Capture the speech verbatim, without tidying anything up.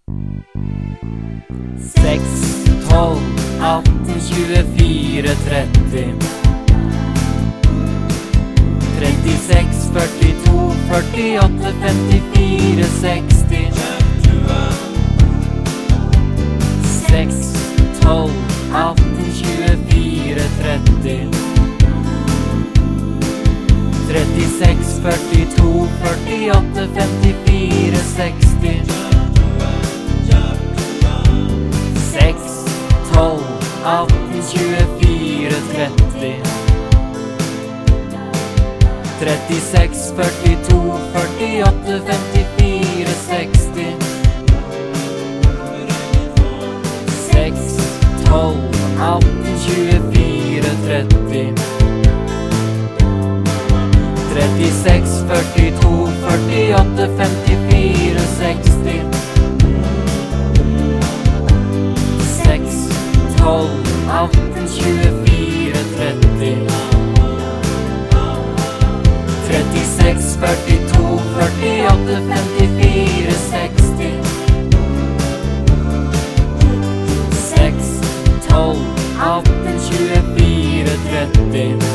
seks, tolv, atten, tjuefire, tretti trettiseks, førtito, førtiåtte, femtifire, seksti seks, tolv, atten, tjuefire, tretti trettiseks, førtito, førtiåtte, femtifire, seksti seks, tolv, atten, tjuefire, tretti trettiseks, førtito, førtiåtte, femtifire, seksti seks, tolv, atten, tjuefire, tretti trettiseks, førtito, førtiåtte, femtifire, seksti seks, tolv, atten, tjuefire, tretti trettiseks, førtito, førtiåtte, femtifire, seksti seks, tolv, atten, tjuefire, tretti